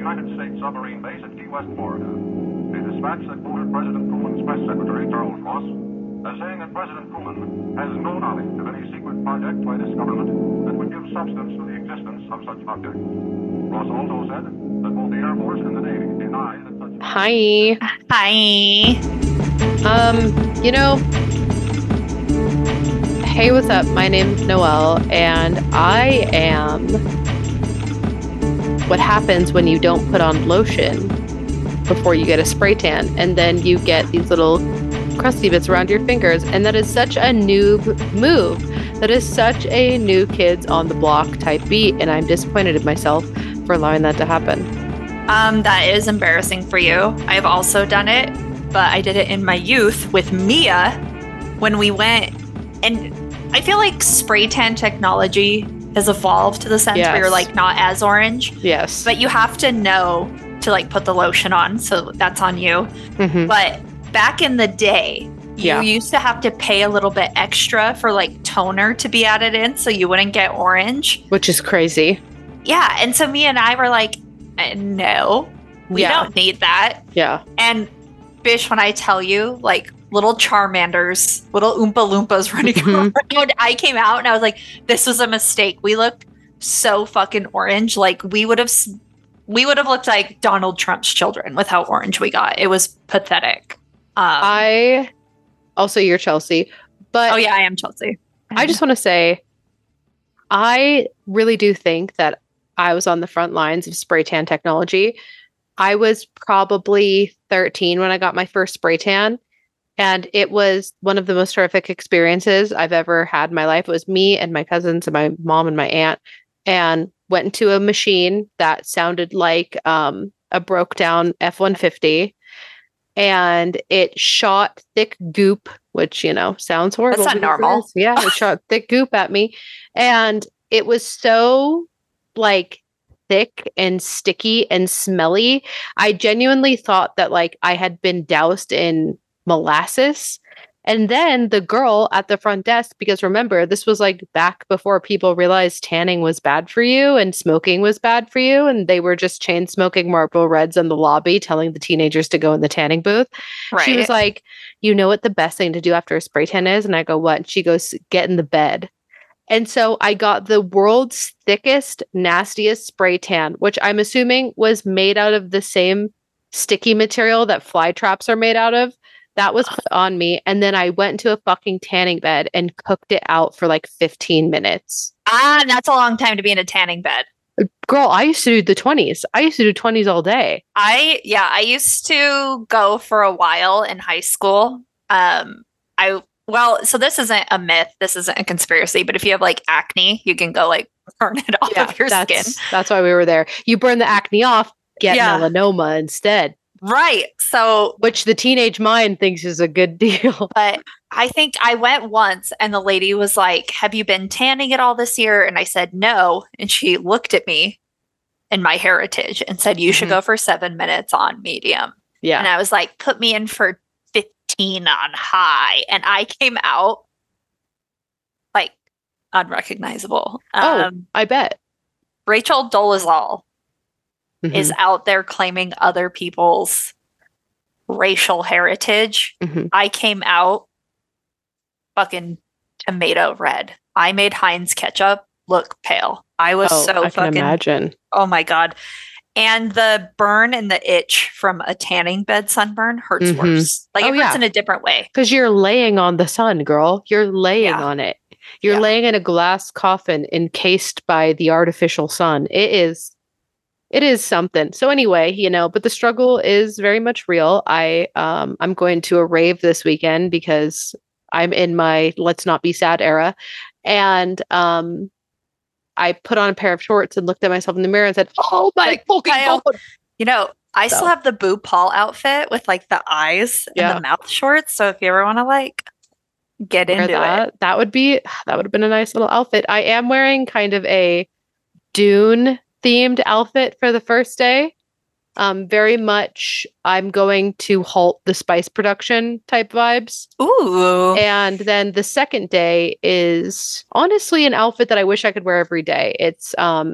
United States submarine base at Key West, Florida. A dispatch that quoted President Truman's press secretary, Charles Ross, as saying that President Truman has no knowledge of any secret project by this government that would give substance to the existence of such objects. Ross also said that both the Air Force and the Navy deny that such... Hi. Hi. You know, hey, what's up? My name's Noelle, and I am what happens when you don't put on lotion before you get a spray tan, and then you get these little crusty bits around your fingers, and that is such a noob move. That is such a new kids on the block type beat, and I'm disappointed in myself for allowing that to happen. That is embarrassing for you. I've also done it, but I did it in my youth with Mia when we went, and I feel like spray tan technology has evolved to the sense where you're like not as orange. Yes. But you have to know to like put the lotion on, so that's on you. Mm-hmm. But back in the day, you used to have to pay a little bit extra for like toner to be added in so you wouldn't get orange. Which is crazy. Yeah. And so me and I were like, no, we don't need that. Yeah. And Bish, when I tell you, like little Charmanders, little Oompa Loompas running around, I came out and I was like, this was a mistake. We looked so fucking orange. Like we would have looked like Donald Trump's children with how orange we got. It was pathetic. Also, you're Chelsea, but oh yeah, I am Chelsea. I just want to say, I really do think that I was on the front lines of spray tan technology. I was probably 13 when I got my first spray tan, and it was one of the most horrific experiences I've ever had in my life. It was me and my cousins and my mom and my aunt, and went into a machine that sounded like a broke down F-150. And it shot thick goop, which, sounds horrible. That's not normal. Yeah, it shot thick goop at me. And it was so, thick and sticky and smelly. I genuinely thought that, I had been doused in molasses. And then the girl at the front desk, because remember, this was, back before people realized tanning was bad for you and smoking was bad for you. And they were just chain smoking Marlboro Reds in the lobby, telling the teenagers to go in the tanning booth. Right. She was like, you know what the best thing to do after a spray tan is? And I go, what? And she goes, get in the bed. And so I got the world's thickest, nastiest spray tan, which I'm assuming was made out of the same sticky material that fly traps are made out of. That was put on me, and then I went into a fucking tanning bed and cooked it out for 15 minutes. That's a long time to be in a tanning bed. Girl, I used to do the 20s. I used to do 20s all day. I used to go for a while in high school. So this isn't a myth. This isn't a conspiracy, but if you have acne, you can go burn it off of your skin. That's why we were there. You burn the acne off, get melanoma instead. Right. So, which the teenage mind thinks is a good deal. But I think I went once and the lady was like, have you been tanning at all this year? And I said, no. And she looked at me and my heritage and said, you should go for 7 minutes on medium. Yeah. And I was like, put me in for 15 on high. And I came out unrecognizable. I bet. Rachel Dolezal is out there claiming other people's racial heritage. I came out fucking tomato red. I made Heinz ketchup look pale. I was I can imagine. Oh my God. And the burn and the itch from a tanning bed sunburn hurts worse. It hurts in a different way. Because you're laying on the sun, girl. You're laying on it. You're laying in a glass coffin encased by the artificial sun. It is something. So anyway, but the struggle is very much real. I'm going to a rave this weekend because I'm in my let's not be sad era. And I put on a pair of shorts and looked at myself in the mirror and said, oh my fucking God. I still have the Boo Paul outfit with the eyes and the mouth shorts. So if you ever want to get into it. That would have been a nice little outfit. I am wearing kind of a Dune themed outfit for the first day. Very much I'm going to halt the spice production type vibes. Ooh. And then the second day is honestly an outfit that I wish I could wear every day. It's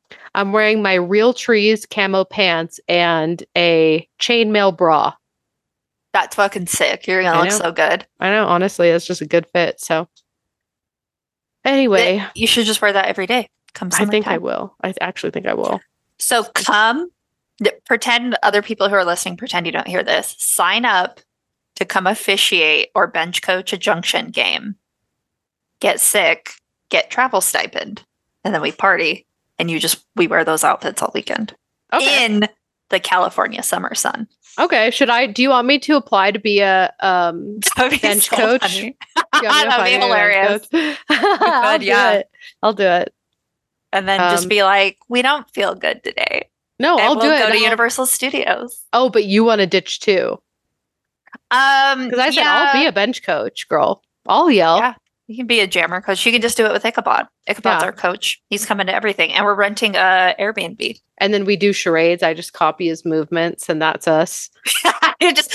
I'm wearing my Real Trees camo pants and a chainmail bra. That's fucking sick. You're gonna I look know. so good. I know, honestly, it's just a good fit. So anyway, You should just wear that every day. Come I think I summertime. will. I actually think I will. So pretend other people who are listening, pretend you don't hear this. Sign up to come officiate or bench coach a Junction game. Get sick, get travel stipend, and then we party. And we wear those outfits all weekend Okay. in the California summer sun. Okay. Do you want me to apply to be a That'd be bench so coach? funny. Do you want me to That'd apply be to a bench hilarious. coach? could, yeah. I'll do it. And then just be like, we don't feel good today. No, And I'll we'll do it. go to I'll- Universal Studios. Oh, but you want to ditch too? Because I said I'll be a bench coach, girl. I'll yell. Yeah. You can be a jammer coach. You can just do it with Ichabod. Ichabod's Yeah. our coach. He's coming to everything. And we're renting a Airbnb. And then we do charades. I just copy his movements, and that's us. You're just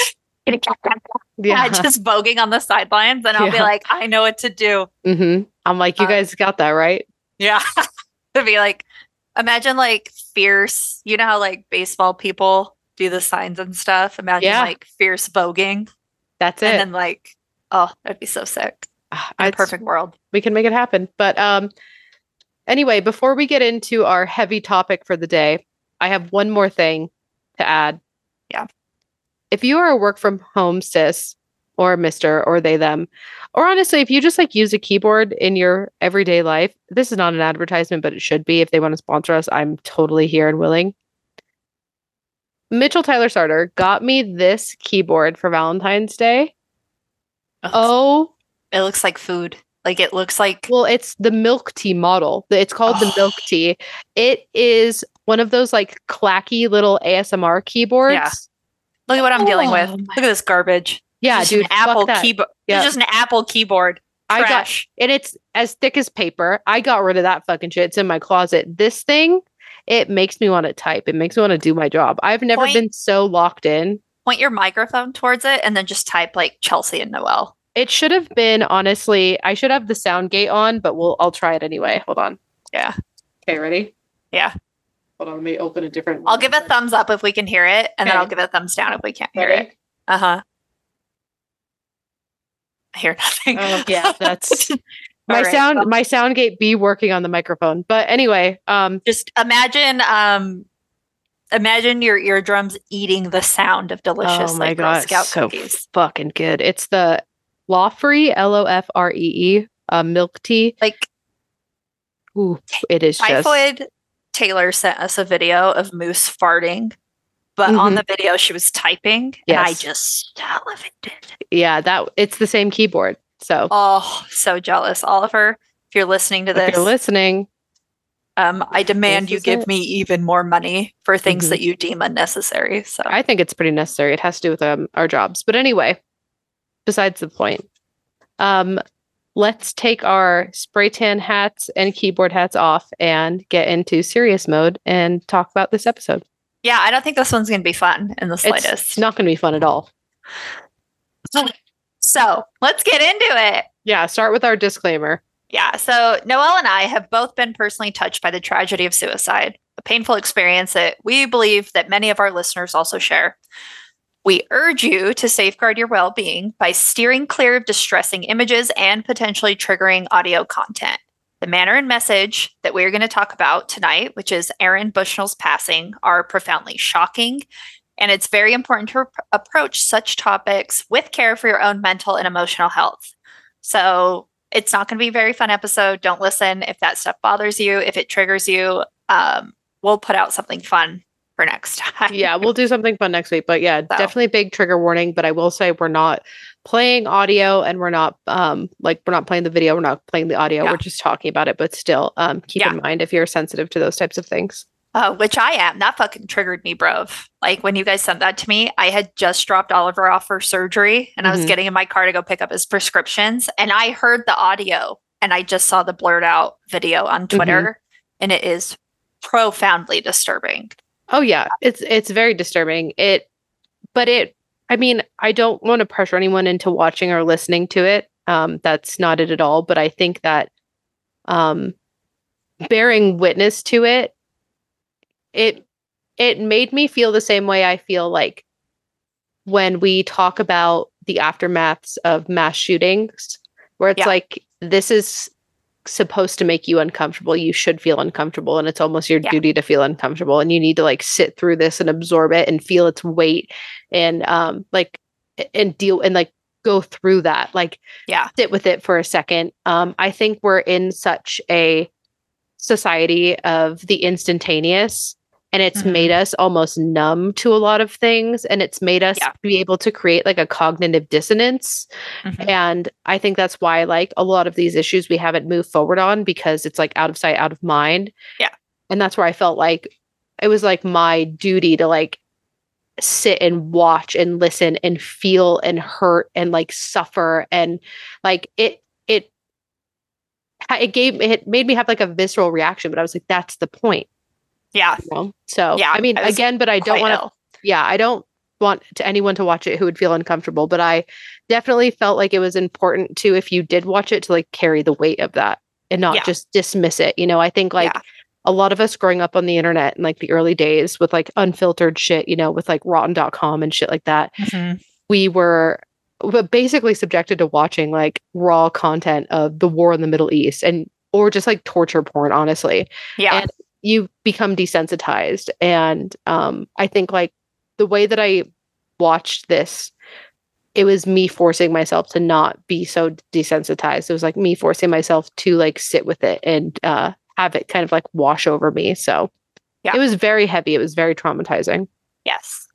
just voguing on the sidelines, and I'll be Yeah. like, I know what to do. I'm like, you guys got that right? Yeah. To be like, imagine like fierce, you know how like baseball people do the signs and stuff? Imagine Yeah. like fierce voguing. That's it. And then like, oh, that'd be so sick. In a It's- perfect world. We can make it happen. But anyway, before we get into our heavy topic for the day, I have one more thing to add. Yeah. If you are a work from home sis or Mr. or they them, or honestly, if you just like use a keyboard in your everyday life, this is not an advertisement, but it should be. If they want to sponsor us, I'm totally here and willing. Mitchell Tyler Sarter got me this keyboard for Valentine's Day. Oh, It looks like food. Like it looks like well, it's the milk tea model. It's called the milk tea. It is one of those like clacky little ASMR keyboards. Yeah. Look at what I'm dealing with. Oh, Look at this garbage. Yeah, It's just dude. an Apple fuck that. keyboard. Yeah. It's just an Apple keyboard. Trash. And it's as thick as paper. I got rid of that fucking shit. It's in my closet. This thing, it makes me want to type. It makes me want to do my job. I've never been so locked in. Point your microphone towards it and then just type like Chelsea and Noel. It should have been, honestly, I should have the sound gate on, but I'll try it anyway. Hold on. Yeah. Okay, ready? Yeah. Hold on, let me open a different one. I'll give a thumbs up if we can hear it, and then Okay. I'll give a thumbs down if we can't hear Ready? it. Uh-huh. I hear nothing. Oh, yeah, that's my All right, sound. well, My sound gate be working on the microphone. But anyway, just imagine your eardrums eating the sound of delicious oh my like Girl god, Scout so cookies. fucking good. It's the Lofree Lofree milk tea. Like Ooh, it is just Typhoid Taylor sent us a video of Moose farting, but on the video she was typing, and I Yes. just salivated. yeah. That it's the same keyboard. So Oh, so jealous, Oliver. If you're listening to if this, you're listening, I demand This you is give it. me even more money for things Mhm. that you deem unnecessary. So I think it's pretty necessary. It has to do with our jobs. But anyway, besides the point, let's take our spray tan hats and keyboard hats off and get into serious mode and talk about this episode. yeah, I don't think this one's going to be fun in the It's slightest. not going to be fun at all. So let's get into it. Yeah, start with our disclaimer. Yeah, so Noelle and I have both been personally touched by the tragedy of suicide, a painful experience that we believe that many of our listeners also share. We urge you to safeguard your well-being by steering clear of distressing images and potentially triggering audio content. The manner and message that we're going to talk about tonight, which is Aaron Bushnell's passing, are profoundly shocking, and it's very important to approach such topics with care for your own mental and emotional health. So it's not going to be a very fun episode. Don't listen if that stuff bothers you. If it triggers you, we'll put out something fun for next time. Yeah, we'll do something fun next week. But yeah, So. definitely big trigger warning. But I will say we're not playing audio and we're not we're not playing the video. We're not playing the audio. Yeah. We're just talking about it. But still, keep in mind if you're sensitive to those types of things. Which I am. That fucking triggered me, bro. Like when you guys sent that to me, I had just dropped Oliver off for surgery and I was Mhm. getting in my car to go pick up his prescriptions. And I heard the audio and I just saw the blurred out video on Twitter. And it is profoundly disturbing. Oh yeah, it's very disturbing. I mean, I don't want to pressure anyone into watching or listening to it. That's not it at all. But I think that bearing witness to it it it made me feel the same way I feel like when we talk about the aftermaths of mass shootings, where it's Yeah. like, this is supposed to make you uncomfortable. You should feel uncomfortable, and it's almost your Yeah. duty to feel uncomfortable, and you need to like sit through this and absorb it and feel its weight and and deal and like go through that. Like, Yeah. sit with it for a second. I think we're in such a society of the instantaneous, and it's Mhm. made us almost numb to a lot of things, and it's made us Yeah. be able to create like a cognitive dissonance. Mhm. And I think that's why like a lot of these issues we haven't moved forward on, because it's like out of sight, out of mind. Yeah. And that's where I felt like it was like my duty to like sit and watch and listen and feel and hurt and like suffer, and like it made me have like a visceral reaction, but I was like, that's the point. Yeah. You know? So Yeah, I mean, I was again, but I don't quite want to. ill. Yeah, I don't want to anyone to watch it who would feel uncomfortable, but I definitely felt like it was important to, if you did watch it, to like carry the weight of that and not Yeah. just dismiss it. You know, I think like Yeah. a lot of us growing up on the internet in like the early days with like unfiltered shit, you know, with like rotten.com and shit like that, Mhm. we were basically subjected to watching like raw content of the war in the Middle East, and or just like torture porn, honestly. Yeah. And you become desensitized. And I think like the way that I watched this, it was me forcing myself to not be so desensitized. It was like me forcing myself to like sit with it and have it kind of like wash over me. So Yeah. it was very heavy. It was very traumatizing. Yes.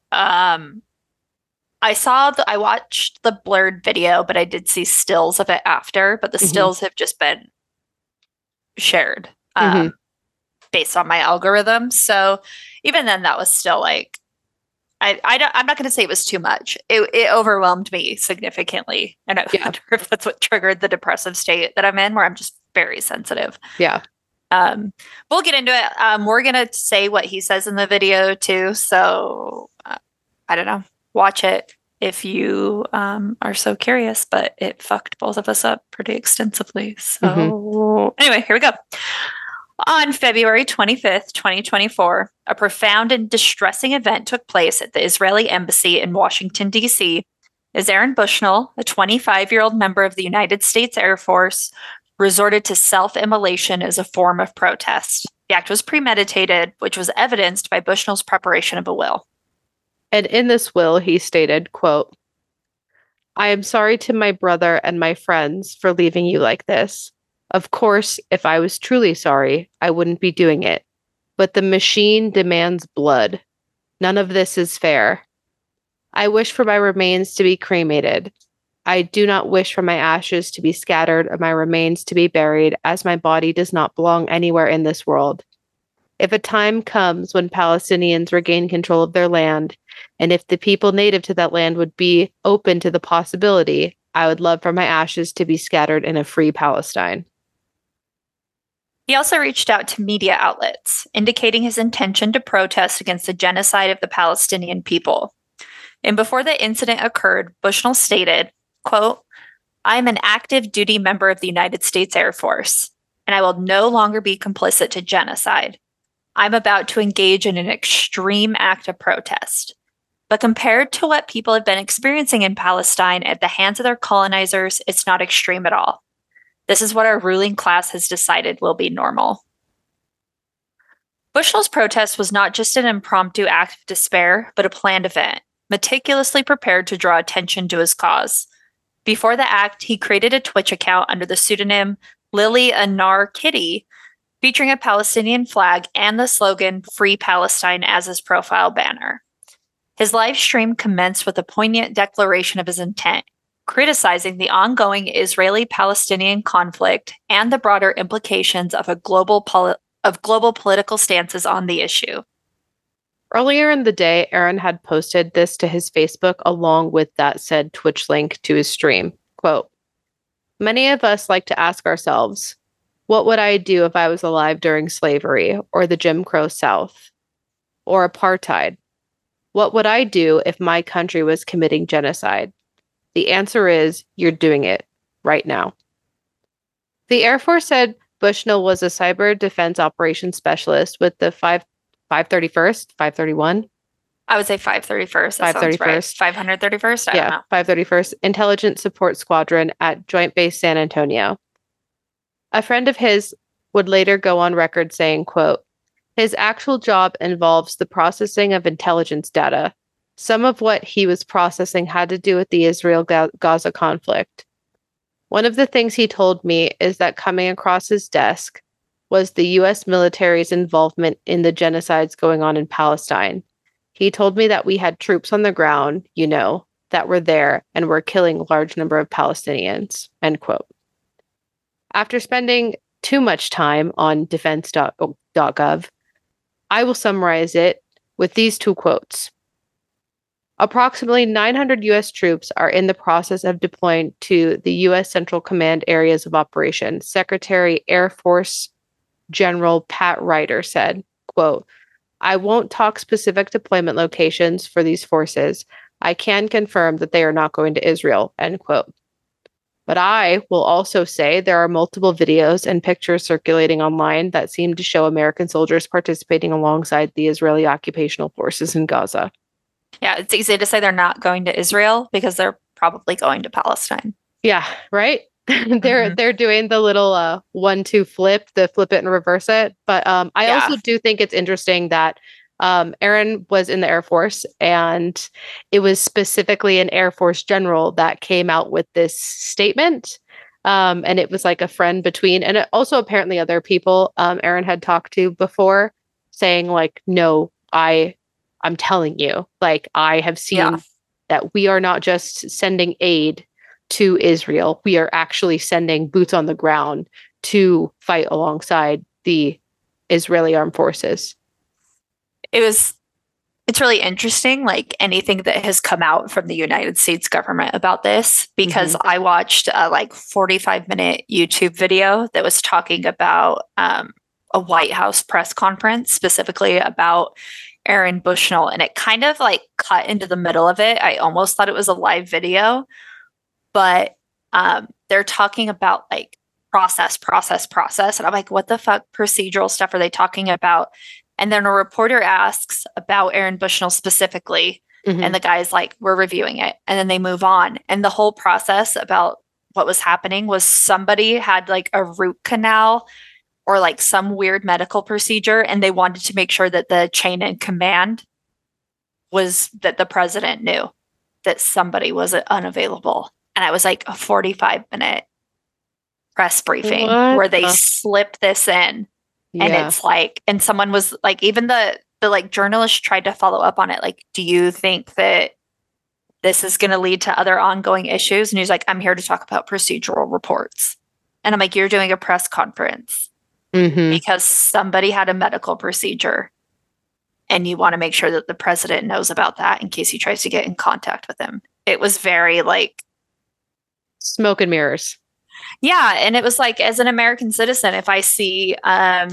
I watched the blurred video, but I did see stills of it after, but the Mhm. stills have just been shared Mhm. based on my algorithm. So even then, that was still like, I'm not going to say it was too much. It overwhelmed me significantly. And I Yeah. wonder if that's what triggered the depressive state that I'm in, where I'm just very sensitive. Yeah. We'll get into it. We're going to say what he says in the video too. So I don't know. Watch it if you are so curious, but it fucked both of us up pretty extensively. So anyway, here we go. On February 25th, 2024, a profound and distressing event took place at the Israeli embassy in Washington, D.C., as Aaron Bushnell, a 25-year-old member of the United States Air Force, resorted to self-immolation as a form of protest. The act was premeditated, which was evidenced by Bushnell's preparation of a will. And in this will, he stated, quote, "I am sorry to my brother and my friends for leaving you like this. Of course, if I was truly sorry, I wouldn't be doing it. But the machine demands blood. None of this is fair. I wish for my remains to be cremated. I do not wish for my ashes to be scattered or my remains to be buried, as my body does not belong anywhere in this world. If a time comes when Palestinians regain control of their land, and if the people native to that land would be open to the possibility, I would love for my ashes to be scattered in a free Palestine." He also reached out to media outlets, indicating his intention to protest against the genocide of the Palestinian people. And before the incident occurred, Bushnell stated, quote, "I am an active duty member of the United States Air Force, and I will no longer be complicit to genocide. I'm about to engage in an extreme act of protest. But compared to what people have been experiencing in Palestine at the hands of their colonizers, it's not extreme at all. This is what our ruling class has decided will be normal." Bushnell's protest was not just an impromptu act of despair, but a planned event, meticulously prepared to draw attention to his cause. Before the act, he created a Twitch account under the pseudonym Lily Anar Kitty, featuring a Palestinian flag and the slogan "Free Palestine" as his profile banner. His live stream commenced with a poignant declaration of his intent, criticizing the ongoing Israeli-Palestinian conflict and the broader implications of global political stances on the issue. Earlier in the day, Aaron had posted this to his Facebook along with that said Twitch link to his stream. Quote, "Many of us like to ask ourselves, what would I do if I was alive during slavery or the Jim Crow South or apartheid? What would I do if my country was committing genocide? The answer is, you're doing it right now." The Air Force said Bushnell was a cyber defense operations specialist with the 531st, 531. I would say 531st. That sounds right. 531st? I don't know. 531st Intelligence Support Squadron at Joint Base San Antonio. A friend of his would later go on record saying, quote, his actual job involves the processing of intelligence data. Some of what he was processing had to do with the Israel-Gaza conflict. One of the things he told me is that coming across his desk was the U.S. military's involvement in the genocides going on in Palestine. He told me that we had troops on the ground, that were there and were killing a large number of Palestinians, end quote. After spending too much time on defense.gov, I will summarize it with these two quotes. Approximately 900 U.S. troops are in the process of deploying to the U.S. Central Command areas of operation, Secretary Air Force General Pat Ryder said, quote, I won't talk specific deployment locations for these forces. I can confirm that they are not going to Israel, end quote. But I will also say there are multiple videos and pictures circulating online that seem to show American soldiers participating alongside the Israeli occupational forces in Gaza. Yeah, it's easy to say they're not going to Israel because they're probably going to Palestine. Yeah, right? They're doing the little 1-2 flip, the flip it and reverse it. But I also do think it's interesting that Aaron was in the Air Force, and it was specifically an Air Force general that came out with this statement. And it was like a friend between, and also apparently other people Aaron had talked to before, saying like, no, I'm telling you, like, I have seen that we are not just sending aid to Israel. We are actually sending boots on the ground to fight alongside the Israeli armed forces. It's really interesting, like anything that has come out from the United States government about this, because I watched a 45-minute YouTube video that was talking about a White House press conference specifically about Aaron Bushnell, and it kind of like cut into the middle of it. I almost thought it was a live video, but they're talking about like process. And I'm like, what the fuck procedural stuff are they talking about? And then a reporter asks about Aaron Bushnell specifically. And the guy's like, we're reviewing it. And then they move on. And the whole process about what was happening was somebody had like a root canal or like some weird medical procedure. And they wanted to make sure that the chain in command was that the president knew that somebody was unavailable. And I was like a 45-minute press briefing where they slipped this in. And it's like, and someone was like, even the like journalist tried to follow up on it. Like, do you think that this is going to lead to other ongoing issues? And he's like, I'm here to talk about procedural reports. And I'm like, you're doing a press conference because somebody had a medical procedure and you want to make sure that the president knows about that in case he tries to get in contact with him. It was very like smoke and mirrors. Yeah. And it was like, as an American citizen, if I see a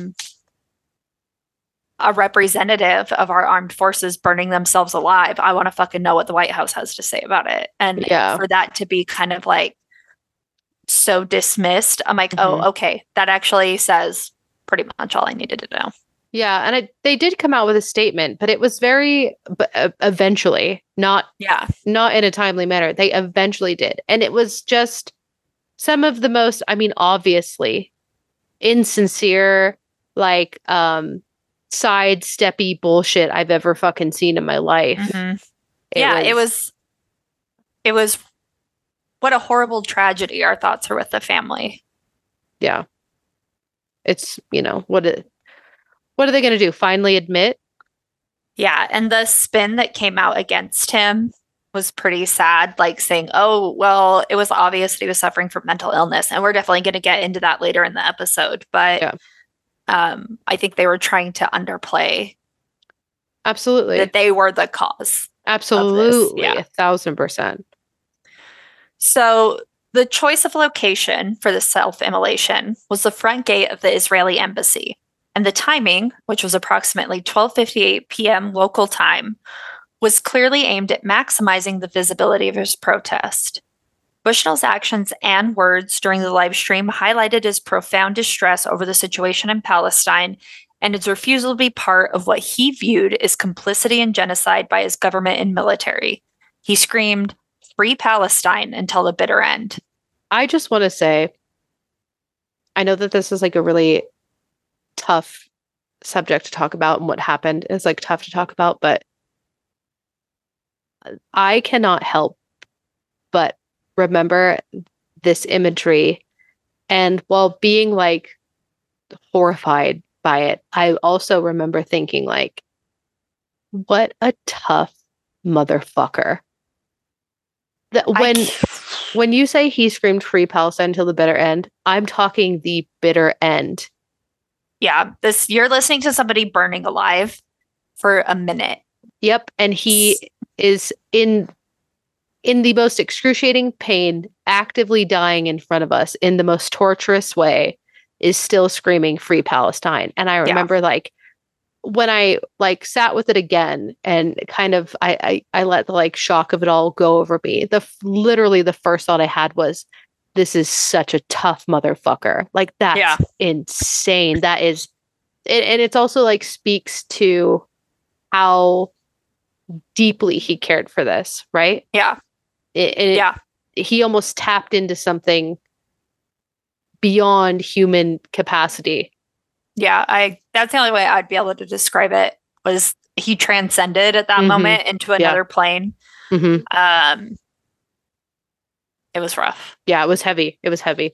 representative of our armed forces burning themselves alive, I want to fucking know what the White House has to say about it. And for that to be kind of like so dismissed, I'm like, oh, okay. That actually says pretty much all I needed to know. Yeah. And they did come out with a statement, but it was very eventually, not in a timely manner. They eventually did. And it was just some of the most, I mean, obviously insincere, like, sidesteppy bullshit I've ever fucking seen in my life. It was what a horrible tragedy. Our thoughts are with the family. Yeah. It's, what are they going to do? Finally admit? Yeah. And the spin that came out against him was pretty sad, like saying, oh, well, it was obvious that he was suffering from mental illness. And we're definitely going to get into that later in the episode. But I think they were trying to underplay. Absolutely. That they were the cause. Absolutely. 1,000%. So the choice of location for the self-immolation was the front gate of the Israeli embassy. And the timing, which was approximately 12:58 p.m. local time, was clearly aimed at maximizing the visibility of his protest. Bushnell's actions and words during the live stream highlighted his profound distress over the situation in Palestine and his refusal to be part of what he viewed as complicity in genocide by his government and military. He screamed, "Free Palestine," until the bitter end. I just want to say, I know that this is like a really tough subject to talk about, and what happened is like tough to talk about, but I cannot help but remember this imagery, and while being like horrified by it, I also remember thinking like, what a tough motherfucker. That when you say he screamed "Free Palestine" till the bitter end, I'm talking the bitter end. Yeah, you're listening to somebody burning alive for a minute. Yep, and he is in the most excruciating pain, actively dying in front of us in the most torturous way, is still screaming "Free Palestine." And I remember like when I like sat with it again and kind of I let the like shock of it all go over me. Literally the first thought I had was, this is such a tough motherfucker. Like that's insane. That is and it's also like speaks to how deeply he cared for this, right? Yeah. He almost tapped into something beyond human capacity. Yeah, that's the only way I'd be able to describe it, was he transcended at that moment into another plane. Mm-hmm. It was rough. Yeah, it was heavy. It was heavy.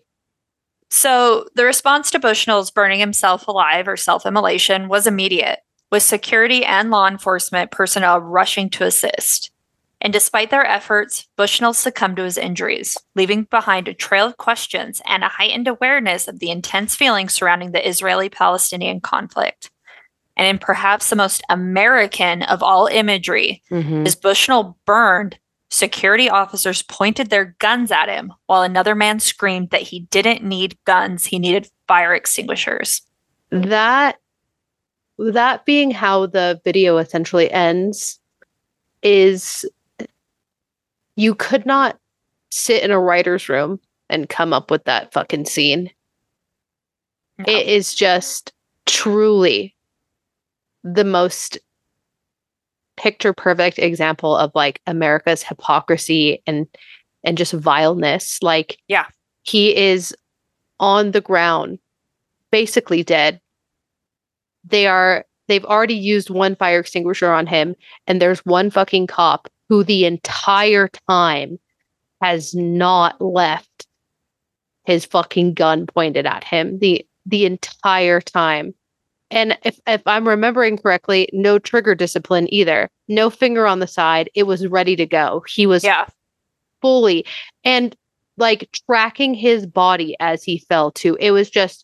So the response to Bushnell's burning himself alive or self-immolation was immediate, with security and law enforcement personnel rushing to assist. And despite their efforts, Bushnell succumbed to his injuries, leaving behind a trail of questions and a heightened awareness of the intense feelings surrounding the Israeli-Palestinian conflict. And in perhaps the most American of all imagery, as Bushnell burned, security officers pointed their guns at him, while another man screamed that he didn't need guns, he needed fire extinguishers. That being how the video essentially ends is, you could not sit in a writer's room and come up with that fucking scene. No. It is just truly the most picture perfect example of like America's hypocrisy and just vileness. Like, he is on the ground, basically dead. They've already used one fire extinguisher on him, and there's one fucking cop who the entire time has not left his fucking gun pointed at him the entire time. And if I'm remembering correctly, no trigger discipline either. No finger on the side. It was ready to go. He was fully, and like tracking his body as he fell too. It was just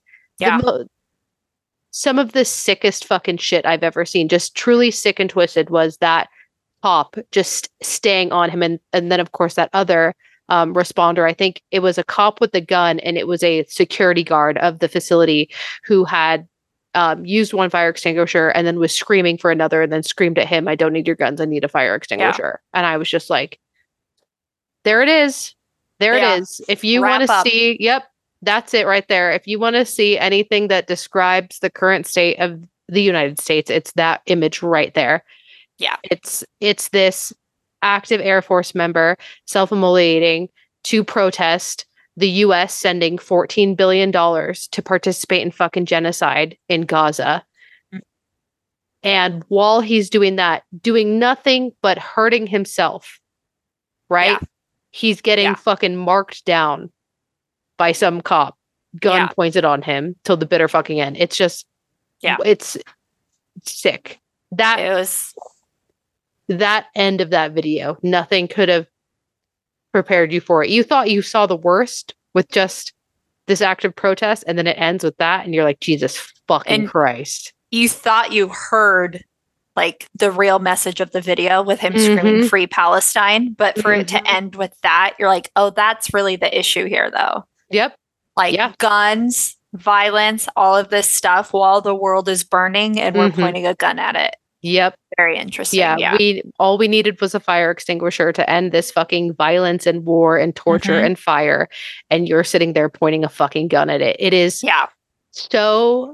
some of the sickest fucking shit I've ever seen. Just truly sick and twisted was that cop just staying on him. And then, of course, that other responder, I think it was a cop with a gun, and it was a security guard of the facility who had used one fire extinguisher and then was screaming for another, and then screamed at him, "I don't need your guns. I need a fire extinguisher." And I was just like, there it is. There it is. If you want to see, that's it right there. If you want to see anything that describes the current state of the United States, it's that image right there. Yeah. It's this active Air Force member self-immolating to protest the U.S. sending $14 billion to participate in fucking genocide in Gaza. And while he's doing that, doing nothing but hurting himself, right? Yeah. He's getting fucking marked down by some cop, gun pointed on him till the bitter fucking end. It's just, it's sick. That end of that video, nothing could have prepared you for it. You thought you saw the worst with just this act of protest, and then it ends with that, and you're like, Jesus fucking Christ. You thought you heard like the real message of the video with him screaming "Free Palestine," but for it to end with that, you're like, oh, that's really the issue here, though. Yep. Like guns, violence, all of this stuff while the world is burning and we're pointing a gun at it. Yep. Very interesting. Yeah. All we needed was a fire extinguisher to end this fucking violence and war and torture and fire. And you're sitting there pointing a fucking gun at it. It is so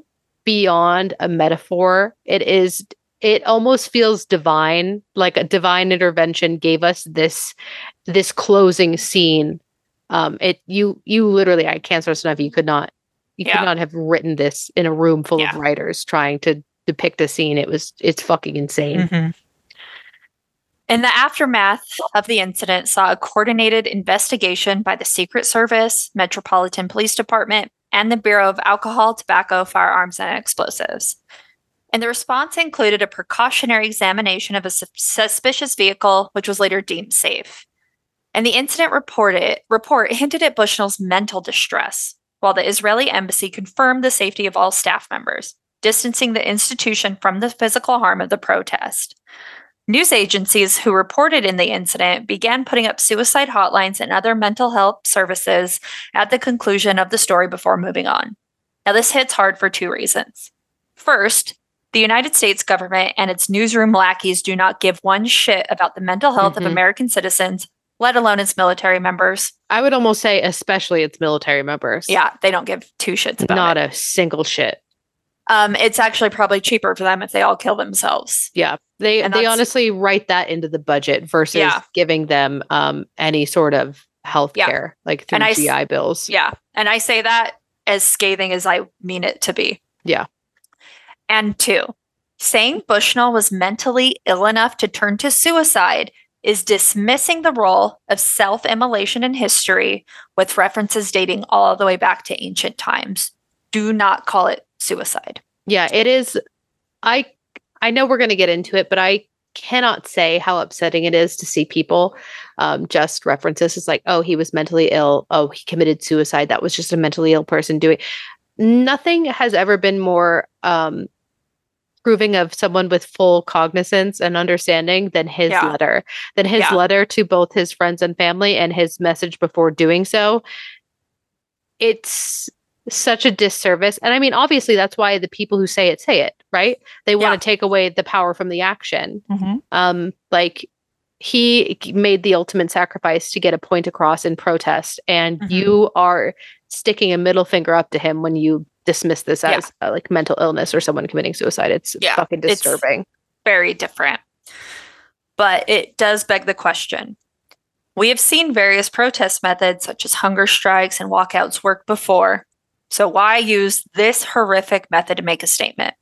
beyond a metaphor. It almost feels divine, like a divine intervention gave us this closing scene. You literally, I can't stress enough, you could not have written this in a room full of writers trying to depict a scene. It's fucking insane. Mm-hmm. And the aftermath of the incident saw a coordinated investigation by the Secret Service, Metropolitan Police Department, and the Bureau of Alcohol, Tobacco, Firearms, and Explosives. And the response included a precautionary examination of a suspicious vehicle, which was later deemed safe. And the incident report hinted at Bushnell's mental distress, while the Israeli embassy confirmed the safety of all staff members, distancing the institution from the physical harm of the protest. News agencies who reported in the incident began putting up suicide hotlines and other mental health services at the conclusion of the story before moving on. Now, this hits hard for two reasons. First, the United States government and its newsroom lackeys do not give one shit about the mental health of American citizens, let alone its military members. I would almost say especially its military members. Yeah, they don't give two shits about Not it. a single shit. It's actually probably cheaper for them if they all kill themselves. Yeah. They honestly write that into the budget versus giving them any sort of health care, like through GI bills. Yeah. And I say that as scathing as I mean it to be. Yeah. And two, saying Bushnell was mentally ill enough to turn to suicide is dismissing the role of self-immolation in history with references dating all the way back to ancient times. Do not call it suicide. Yeah, it is. I know we're going to get into it, but I cannot say how upsetting it is to see people just references. It's like, oh, he was mentally ill. Oh, he committed suicide. That was just a mentally ill person doing. Nothing has ever been more proving of someone with full cognizance and understanding than his letter to both his friends and family and his message before doing so. It's such a disservice. And I mean, obviously, that's why the people who say it, right? They want to take away the power from the action. Like, he made the ultimate sacrifice to get a point across in protest. And you are sticking a middle finger up to him when you dismiss this as like mental illness or someone committing suicide. It's fucking disturbing. It's very different. But it does beg the question. We have seen various protest methods such as hunger strikes and walkouts work before. So why use this horrific method to make a statement?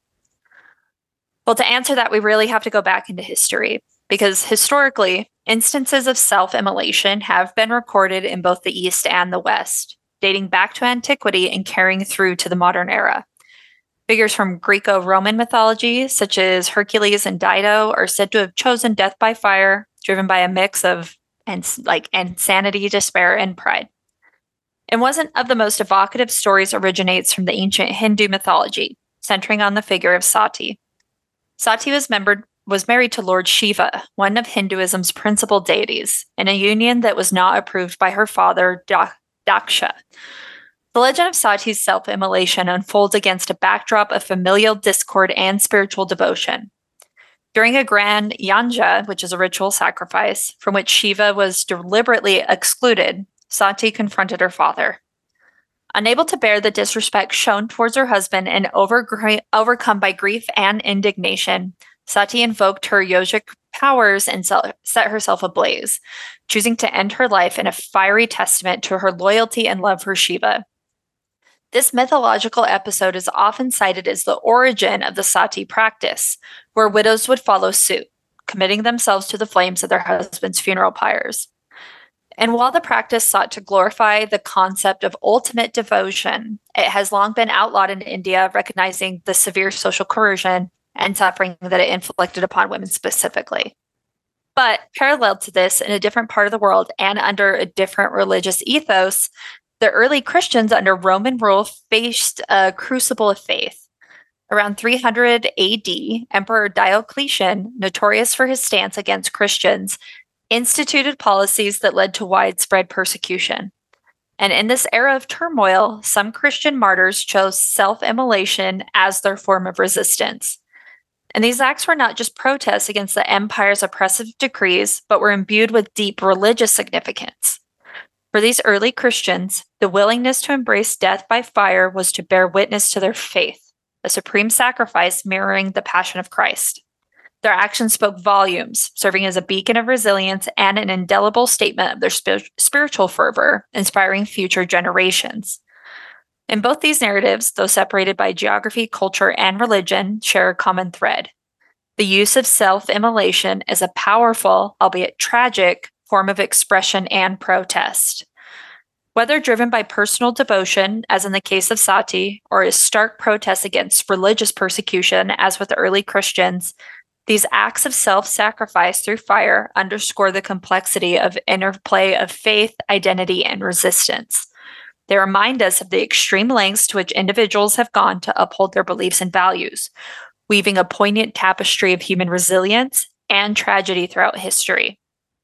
Well, to answer that, we really have to go back into history, because historically, instances of self-immolation have been recorded in both the East and the West, dating back to antiquity and carrying through to the modern era. Figures from Greco-Roman mythology, such as Hercules and Dido, are said to have chosen death by fire, driven by a mix of insanity, despair, and pride. And one of the most evocative stories originates from the ancient Hindu mythology, centering on the figure of Sati. Sati was married to Lord Shiva, one of Hinduism's principal deities, in a union that was not approved by her father, Daksha. The legend of Sati's self-immolation unfolds against a backdrop of familial discord and spiritual devotion. During a grand yanja, which is a ritual sacrifice, from which Shiva was deliberately excluded, Sati confronted her father. Unable to bear the disrespect shown towards her husband and overcome by grief and indignation, Sati invoked her yogic powers and set herself ablaze, choosing to end her life in a fiery testament to her loyalty and love for Shiva. This mythological episode is often cited as the origin of the Sati practice, where widows would follow suit, committing themselves to the flames of their husband's funeral pyres. And while the practice sought to glorify the concept of ultimate devotion, it has long been outlawed in India, recognizing the severe social coercion and suffering that it inflicted upon women specifically. But parallel to this, in a different part of the world and under a different religious ethos, the early Christians under Roman rule faced a crucible of faith. Around 300 AD, Emperor Diocletian, notorious for his stance against Christians, instituted policies that led to widespread persecution. And in this era of turmoil, some Christian martyrs chose self-immolation as their form of resistance. And these acts were not just protests against the empire's oppressive decrees, but were imbued with deep religious significance. For these early Christians, the willingness to embrace death by fire was to bear witness to their faith, a supreme sacrifice mirroring the Passion of Christ. Their actions spoke volumes, serving as a beacon of resilience and an indelible statement of their spiritual fervor, inspiring future generations. In both these narratives, though separated by geography, culture, and religion, share a common thread. The use of self-immolation is a powerful, albeit tragic, form of expression and protest. Whether driven by personal devotion, as in the case of Sati, or a stark protest against religious persecution, as with the early Christians, these acts of self-sacrifice through fire underscore the complexity of interplay of faith, identity, and resistance. They remind us of the extreme lengths to which individuals have gone to uphold their beliefs and values, weaving a poignant tapestry of human resilience and tragedy throughout history.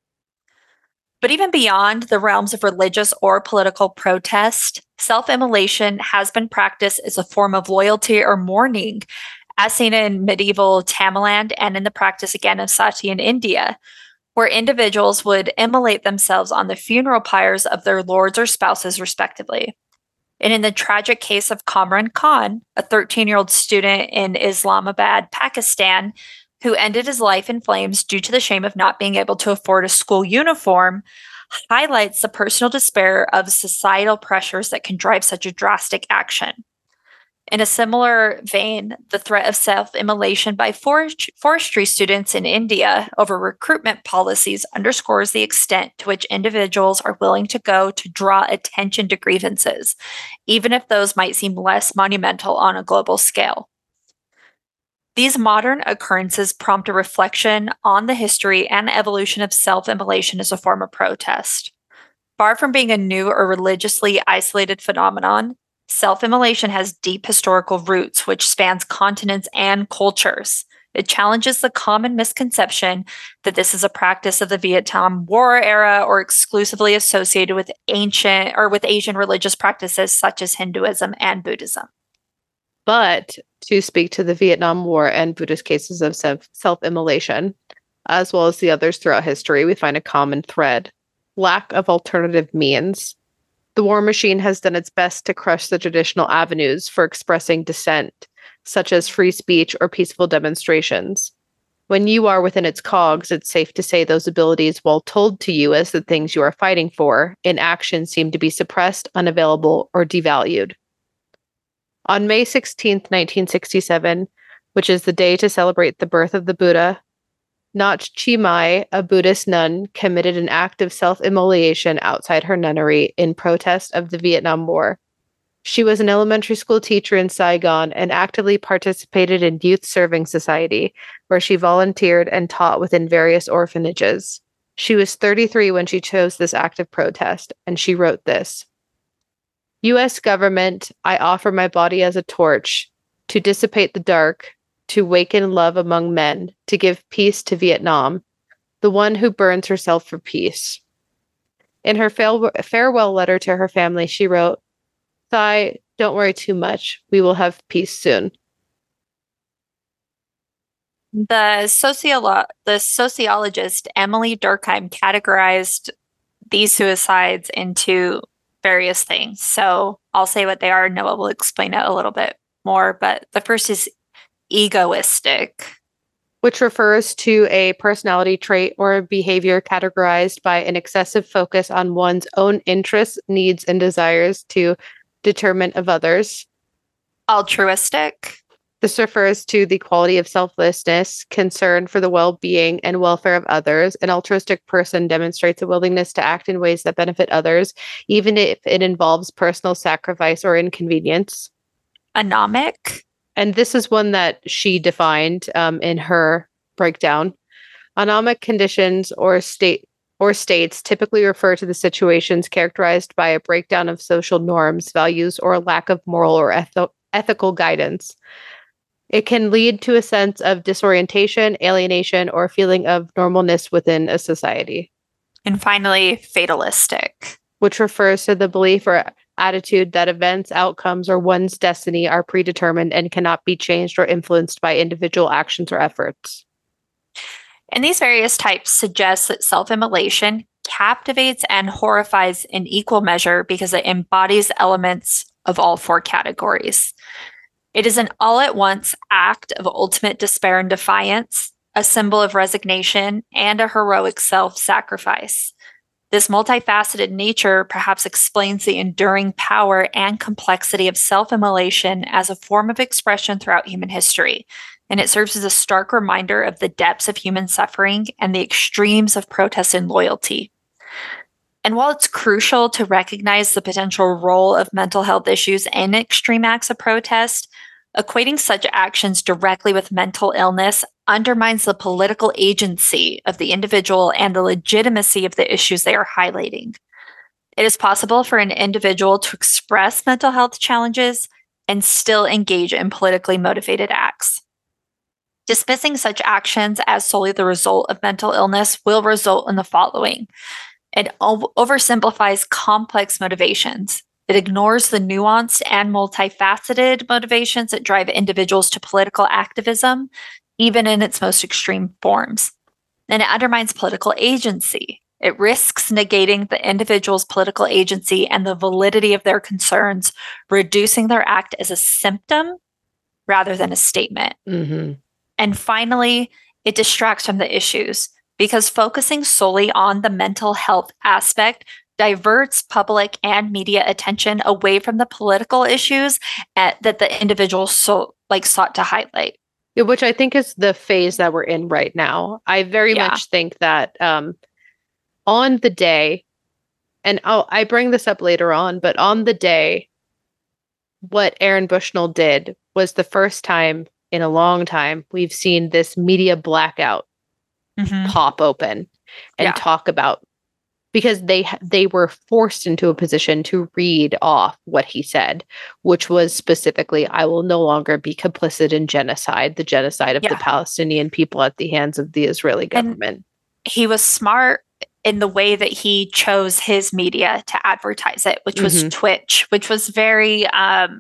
But even beyond the realms of religious or political protest, self-immolation has been practiced as a form of loyalty or mourning, as seen in medieval Tamiland and in the practice again of Sati in India, where individuals would immolate themselves on the funeral pyres of their lords or spouses, respectively. And in the tragic case of Kamran Khan, a 13-year-old student in Islamabad, Pakistan, who ended his life in flames due to the shame of not being able to afford a school uniform, highlights the personal despair of societal pressures that can drive such a drastic action. In a similar vein, the threat of self-immolation by forestry students in India over recruitment policies underscores the extent to which individuals are willing to go to draw attention to grievances, even if those might seem less monumental on a global scale. These modern occurrences prompt a reflection on the history and evolution of self-immolation as a form of protest. Far from being a new or religiously isolated phenomenon, self-immolation has deep historical roots which spans continents and cultures. It challenges the common misconception that this is a practice of the Vietnam War era or exclusively associated with Asian religious practices such as Hinduism and Buddhism. But to speak to the Vietnam War and Buddhist cases of self-immolation, as well as the others throughout history, we find a common thread: lack of alternative means. The war machine has done its best to crush the traditional avenues for expressing dissent, such as free speech or peaceful demonstrations. When you are within its cogs, it's safe to say those abilities, while told to you as the things you are fighting for, in action seem to be suppressed, unavailable, or devalued. On May 16, 1967, which is the day to celebrate the birth of the Buddha, Nach Chi Mai, a Buddhist nun, committed an act of self-immolation outside her nunnery in protest of the Vietnam War. She was an elementary school teacher in Saigon and actively participated in Youth Serving Society, where she volunteered and taught within various orphanages. She was 33 when she chose this act of protest, and she wrote this: U.S. government, I offer my body as a torch to dissipate the dark, to waken love among men, to give peace to Vietnam, the one who burns herself for peace. In her farewell letter to her family, she wrote, Thai, don't worry too much. We will have peace soon. The sociologist Emily Durkheim categorized these suicides into various things. So I'll say what they are. Noah will explain it a little bit more. But the first is egoistic, which refers to a personality trait or behavior categorized by an excessive focus on one's own interests, needs, and desires to detriment of others. Altruistic. This refers to the quality of selflessness, concern for the well-being and welfare of others. An altruistic person demonstrates a willingness to act in ways that benefit others, even if it involves personal sacrifice or inconvenience. Anomic. And this is one that she defined in her breakdown. Anomic conditions or states typically refer to the situations characterized by a breakdown of social norms, values, or a lack of moral or ethical guidance. It can lead to a sense of disorientation, alienation, or feeling of normalness within a society. And finally, fatalistic, which refers to the belief or attitude that events, outcomes, or one's destiny are predetermined and cannot be changed or influenced by individual actions or efforts. And these various types suggest that self-immolation captivates and horrifies in equal measure because it embodies elements of all four categories. It is an all-at-once act of ultimate despair and defiance, a symbol of resignation, and a heroic self-sacrifice. This multifaceted nature perhaps explains the enduring power and complexity of self-immolation as a form of expression throughout human history, and it serves as a stark reminder of the depths of human suffering and the extremes of protest and loyalty. And while it's crucial to recognize the potential role of mental health issues in extreme acts of protest, equating such actions directly with mental illness undermines the political agency of the individual and the legitimacy of the issues they are highlighting. It is possible for an individual to express mental health challenges and still engage in politically motivated acts. Dismissing such actions as solely the result of mental illness will result in the following. It oversimplifies complex motivations. It ignores the nuanced and multifaceted motivations that drive individuals to political activism, even in its most extreme forms. And it undermines political agency. It risks negating the individual's political agency and the validity of their concerns, reducing their act as a symptom rather than a statement. Mm-hmm. And finally, it distracts from the issues because focusing solely on the mental health aspect diverts public and media attention away from the political issues that the individual sought to highlight. Yeah, which I think is the phase that we're in right now. I very much think that on the day, and I bring this up later on, but on the day, what Aaron Bushnell did was the first time in a long time we've seen this media blackout pop open and talk about, because they were forced into a position to read off what he said, which was specifically, I will no longer be complicit in genocide, the genocide of the Palestinian people at the hands of the Israeli government. And he was smart in the way that he chose his media to advertise it, which was Twitch, which was very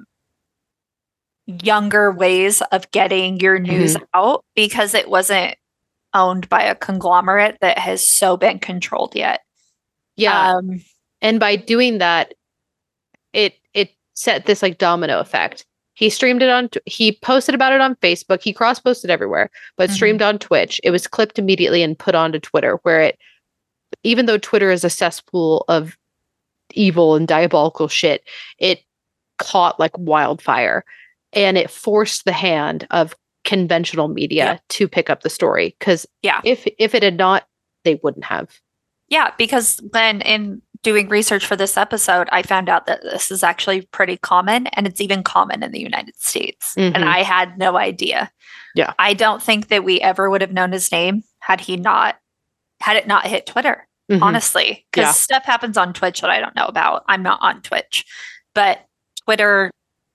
younger ways of getting your news out, because it wasn't owned by a conglomerate that has so been controlled yet. Yeah. And by doing that, it set this like domino effect. He streamed it on, he posted about it on Facebook. He cross-posted everywhere, but streamed on Twitch. It was clipped immediately and put onto Twitter, where it, even though Twitter is a cesspool of evil and diabolical shit, it caught like wildfire, and it forced the hand of conventional media to pick up the story. Because if it had not, they wouldn't have. Yeah, because when in doing research for this episode, I found out that this is actually pretty common, and it's even common in the United States. And I had no idea. Yeah. I don't think that we ever would have known his name had it not hit Twitter, honestly. Because stuff happens on Twitch that I don't know about. I'm not on Twitch. But Twitter,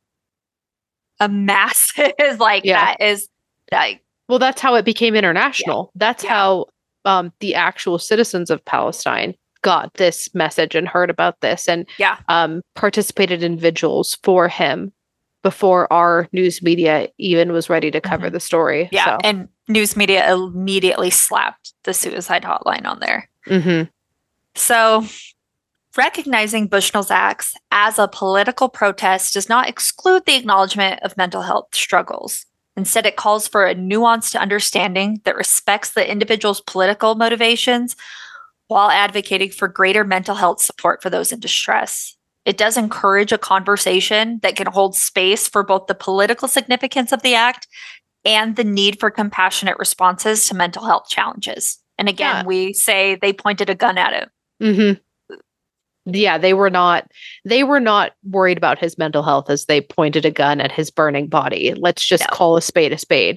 a massive that is like, well, that's how it became international. That's how the actual citizens of Palestine got this message and heard about this, and participated in vigils for him before our news media even was ready to cover the story. Yeah, and news media immediately slapped the suicide hotline on there. So recognizing Bushnell's acts as a political protest does not exclude the acknowledgement of mental health struggles. Instead, it calls for a nuanced understanding that respects the individual's political motivations while advocating for greater mental health support for those in distress. It does encourage a conversation that can hold space for both the political significance of the act and the need for compassionate responses to mental health challenges. And again, we say they pointed a gun at him. Yeah, they were not worried about his mental health as they pointed a gun at his burning body. Let's just call a spade a spade.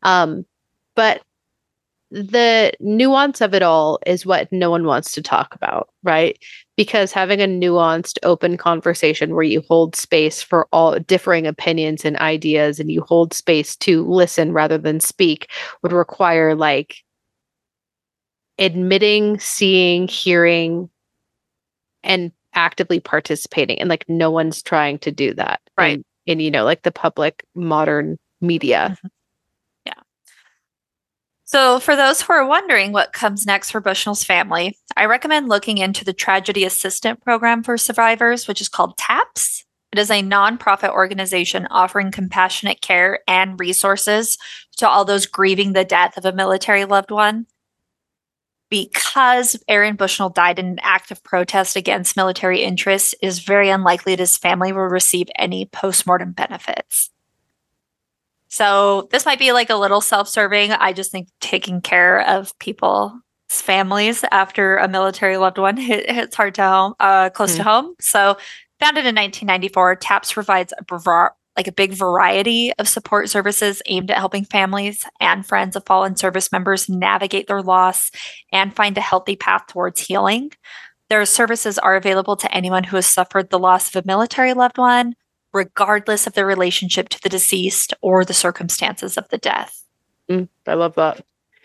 But the nuance of it all is what no one wants to talk about, right? Because having a nuanced, open conversation where you hold space for all differing opinions and ideas, and you hold space to listen rather than speak, would require like admitting, seeing, hearing, and actively participating. And like no one's trying to do that. Right. In like the public modern media. Yeah. So for those who are wondering what comes next for Bushnell's family, I recommend looking into the Tragedy Assistant Program for Survivors, which is called TAPS. It is a nonprofit organization offering compassionate care and resources to all those grieving the death of a military loved one. Because Aaron Bushnell died in an act of protest against military interests, it is very unlikely that his family will receive any postmortem benefits. So this might be like a little self-serving. I just think taking care of people's families after a military loved one hits hard to home, close to home. So founded in 1994, TAPS provides a big variety of support services aimed at helping families and friends of fallen service members navigate their loss and find a healthy path towards healing. Their services are available to anyone who has suffered the loss of a military loved one, regardless of their relationship to the deceased or the circumstances of the death. I love that.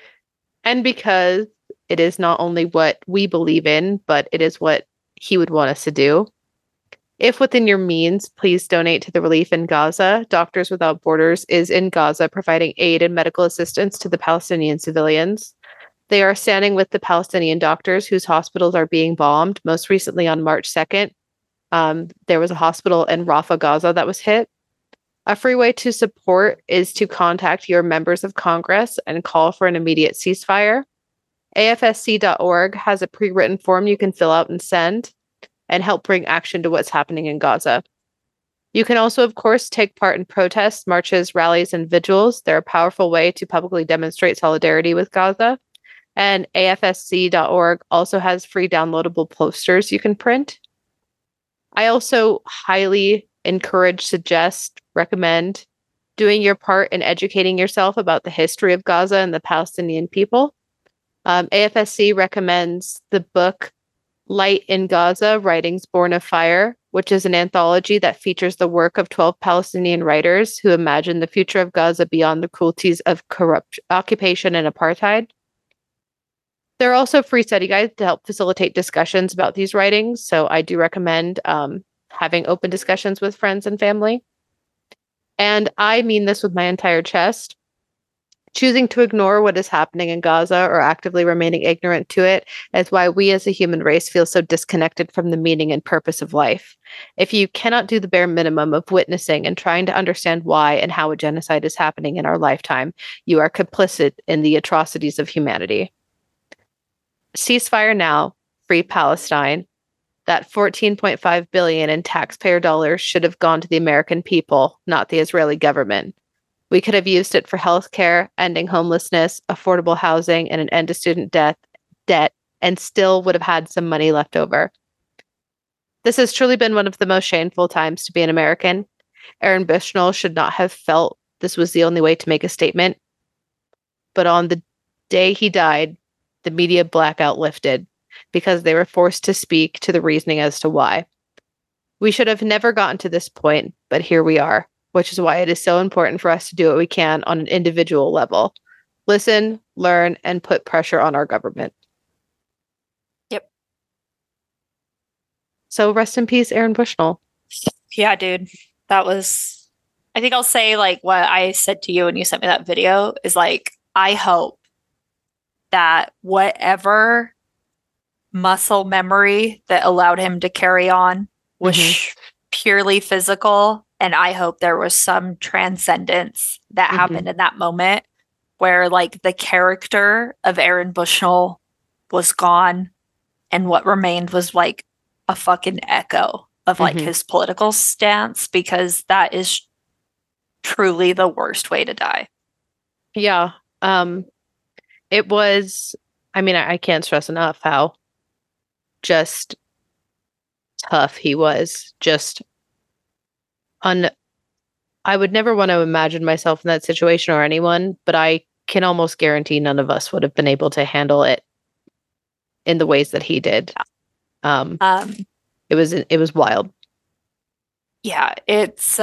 And because it is not only what we believe in, but it is what he would want us to do. If within your means, please donate to the relief in Gaza. Doctors Without Borders is in Gaza providing aid and medical assistance to the Palestinian civilians. They are standing with the Palestinian doctors whose hospitals are being bombed. Most recently on March 2nd, there was a hospital in Rafah, Gaza that was hit. A free way to support is to contact your members of Congress and call for an immediate ceasefire. AFSC.org has a pre-written form you can fill out and send and help bring action to what's happening in Gaza. You can also, of course, take part in protests, marches, rallies, and vigils. They're a powerful way to publicly demonstrate solidarity with Gaza. And AFSC.org also has free downloadable posters you can print. I also highly encourage, suggest, recommend doing your part in educating yourself about the history of Gaza and the Palestinian people. AFSC recommends the book Light in Gaza, Writings Born of Fire, which is an anthology that features the work of 12 Palestinian writers who imagine the future of Gaza beyond the cruelties of corrupt occupation and apartheid. There are also free study guides to help facilitate discussions about these writings, so I do recommend having open discussions with friends and family. And I mean this with my entire chest. Choosing to ignore what is happening in Gaza or actively remaining ignorant to it is why we as a human race feel so disconnected from the meaning and purpose of life. If you cannot do the bare minimum of witnessing and trying to understand why and how a genocide is happening in our lifetime, you are complicit in the atrocities of humanity. Ceasefire now, free Palestine. That $14.5 billion in taxpayer dollars should have gone to the American people, not the Israeli government. We could have used it for healthcare, ending homelessness, affordable housing, and an end to student debt, and still would have had some money left over. This has truly been one of the most shameful times to be an American. Aaron Bushnell should not have felt this was the only way to make a statement. But on the day he died, the media blackout lifted because they were forced to speak to the reasoning as to why. We should have never gotten to this point, but here we are, which is why it is so important for us to do what we can on an individual level. Listen, learn, and put pressure on our government. Yep. So rest in peace, Aaron Bushnell. Yeah, dude. That was, I think I'll say like what I said to you when you sent me that video is like, I hope that whatever muscle memory that allowed him to carry on was purely physical. And I hope there was some transcendence that happened in that moment where like the character of Aaron Bushnell was gone and what remained was like a fucking echo of like his political stance, because that is truly the worst way to die. Yeah. It was, I mean, I can't stress enough how just tough he was. I would never want to imagine myself in that situation or anyone, but I can almost guarantee none of us would have been able to handle it in the ways that he did. It was wild. Yeah, it's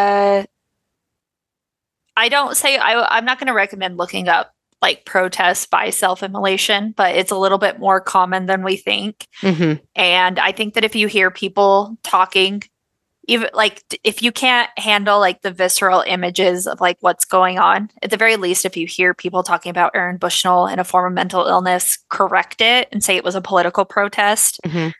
I'm not going to recommend looking up like protests by self-immolation, but it's a little bit more common than we think. And I think that if you hear people talking, even like if you can't handle like the visceral images of like what's going on, at the very least, if you hear people talking about Aaron Bushnell and a form of mental illness, correct it and say it was a political protest.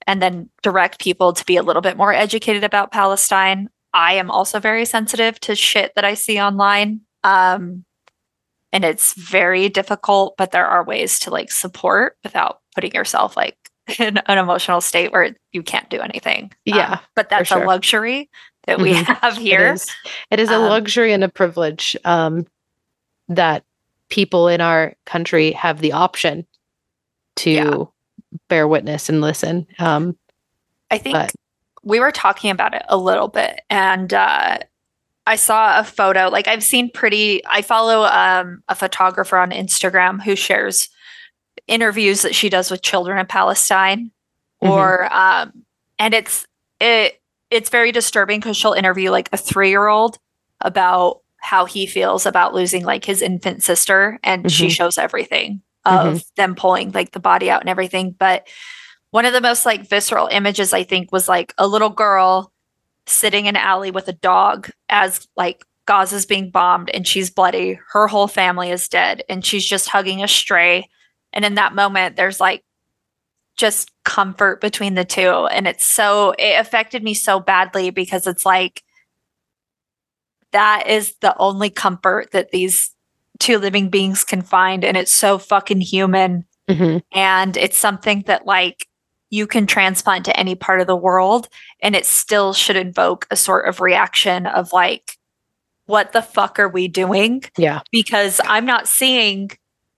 and then direct people to be a little bit more educated about Palestine. I am also very sensitive to shit that I see online. And it's very difficult, but there are ways to like support without putting yourself like in an emotional state where you can't do anything. Yeah, but that's sure. a luxury that we have here. It is a luxury and a privilege that people in our country have the option to bear witness and listen. I think we were talking about it a little bit, and I saw a photo. Like I follow a photographer on Instagram who shares interviews that she does with children in Palestine, and it's very disturbing because she'll interview like a 3-year-old about how he feels about losing like his infant sister, and she shows everything of them pulling like the body out and everything. But one of the most like visceral images I think was like a little girl sitting in an alley with a dog as like Gaza's being bombed and she's bloody. Her whole family is dead and she's just hugging a stray. And in that moment, there's like just comfort between the two. And it affected me so badly because it's like, that is the only comfort that these two living beings can find. And it's so fucking human. And it's something that like you can transplant to any part of the world and it still should invoke a sort of reaction of like, what the fuck are we doing? Yeah. Because I'm not seeing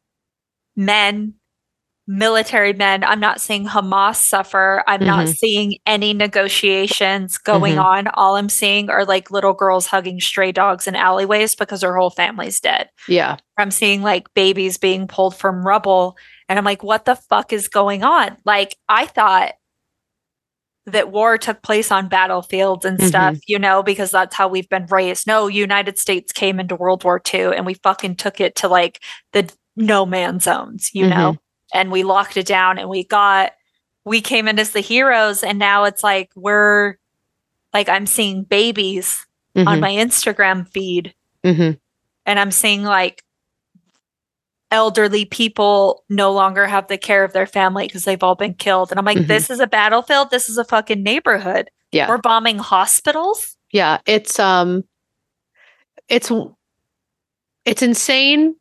military men. I'm not seeing Hamas suffer. I'm not seeing any negotiations going on. All I'm seeing are like little girls hugging stray dogs in alleyways because their whole family's dead. Yeah. I'm seeing like babies being pulled from rubble. And I'm like, what the fuck is going on? Like, I thought that war took place on battlefields and stuff, you know, because that's how we've been raised. No, United States came into World War II and we fucking took it to like the no man zones, you know? And we locked it down and we came in as the heroes. And now it's like, I'm seeing babies on my Instagram feed. And I'm seeing like elderly people no longer have the care of their family because they've all been killed. And I'm like, this is a battlefield. This is a fucking neighborhood. Yeah. We're bombing hospitals. Yeah. It's insane.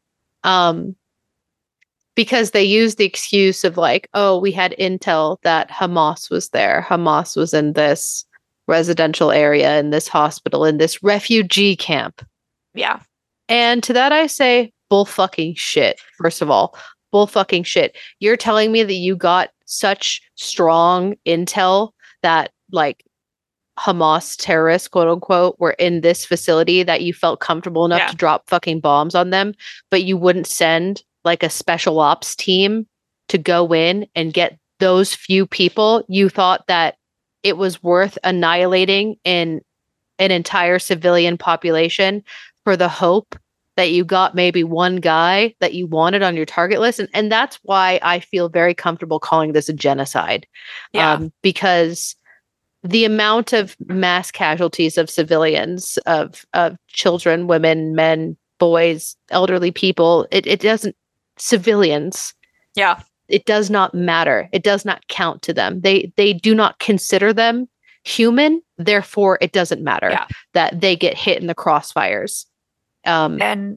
Because they use the excuse of like, oh, we had intel that Hamas was there. Hamas was in this residential area, in this hospital, in this refugee camp. Yeah. And to that I say, bull fucking shit. First of all, bull fucking shit. You're telling me that you got such strong intel that like Hamas terrorists, quote unquote, were in this facility that you felt comfortable enough to drop fucking bombs on them, but you wouldn't send like a special ops team to go in and get those few people. You thought that it was worth annihilating in an entire civilian population for the hope that you got maybe one guy that you wanted on your target list. And that's why I feel very comfortable calling this a genocide. Because the amount of mass casualties of civilians, of children, women, men, boys, elderly people, it doesn't, civilians. Yeah. It does not matter. It does not count to them. They do not consider them human. Therefore, it doesn't matter that they get hit in the crossfires. And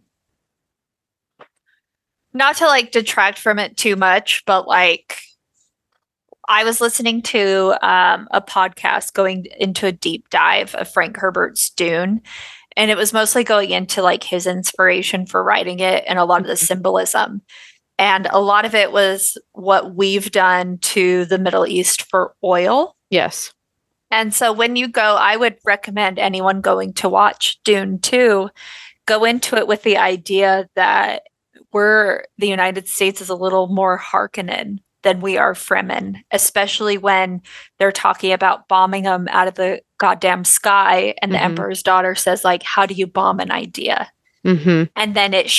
not to like detract from it too much, but like I was listening to a podcast going into a deep dive of Frank Herbert's Dune. And it was mostly going into like his inspiration for writing it and a lot of the symbolism. And a lot of it was what we've done to the Middle East for oil. Yes. And so when you go, I would recommend anyone going to watch Dune 2, go into it with the idea that the United States is a little more Harkonnen than we are Fremen, especially when they're talking about bombing them out of the goddamn sky. And the Emperor's daughter says, like, how do you bomb an idea? And then it